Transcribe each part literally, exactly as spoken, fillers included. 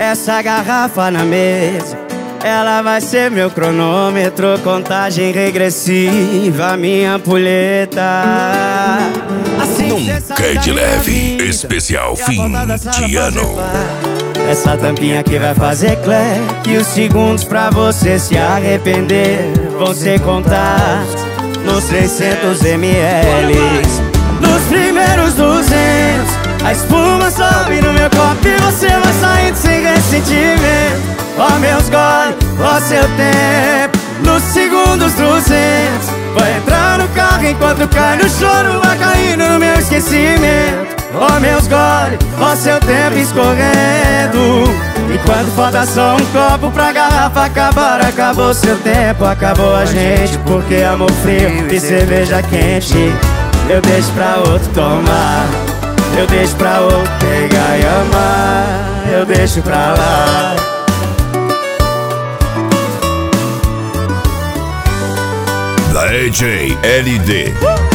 essa garrafa na mesa, ela vai ser meu cronômetro, contagem regressiva, minha ampulheta. Assim Nunca é de leve, especial fim de ano. Essa tampinha aqui vai fazer cleque, e os segundos pra você se arrepender vão ser contados nos seiscentos mililitros. Nos primeiros duzentos, a espuma sobe no meu copo e você vai saindo sem ressentimento. Ó meus goles, ó seu tempo. Nos segundos duzentos, vai entrar no carro enquanto cai no choro, vai caindo no meu esquecimento. Ó meus goles, ó seu tempo escorrendo. E quando falta só um copo pra garrafa acabar, acabou seu tempo, acabou a gente. Porque amor frio e cerveja quente eu deixo pra outro tomar, eu deixo pra outro pegar e amar, eu deixo pra lá. D J L D.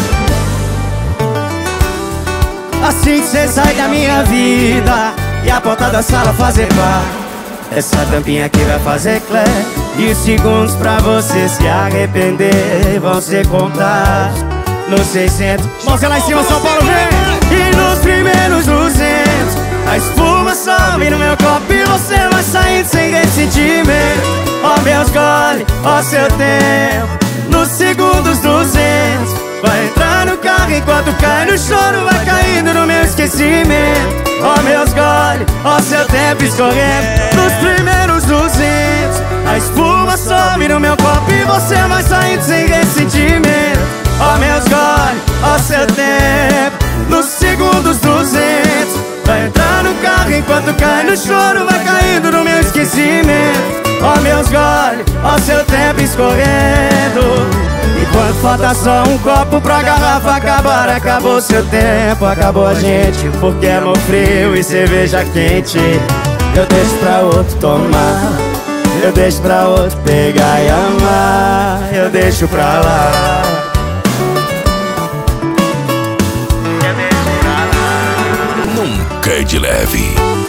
Assim cê sai da minha vida e a porta da sala fazer par. Essa tampinha aqui vai fazer clé, e os segundos pra você se arrepender vão ser contados nos seiscentos. Mãozinha lá em cima, São Paulo, vem! E nos primeiros duzentos, a espuma sobe no meu copo e você vai saindo sem ressentimento. Ó meus goles, ó seu tempo. Nos segundos duzentos, vai entrar no carro enquanto cai no choro, vai caindo no meu esquecimento. Ó meus goles, ó seu tempo escorrendo. Nos primeiros duzentos, a espuma sobe no meu copo e você vai saindo sem ressentimento. Ó meus goles, ó seu tempo. Nos segundos duzentos, vai entrar no carro enquanto cai no choro, vai caindo no meu esquecimento. Ó meus goles, ó seu tempo escorrendo. E quando falta só um copo pra garrafa acabar, acabou seu tempo, acabou a gente. Porque amor frio e cerveja quente eu deixo pra outro tomar, eu deixo pra outro pegar e amar, eu deixo pra lá. Nunca é de leve.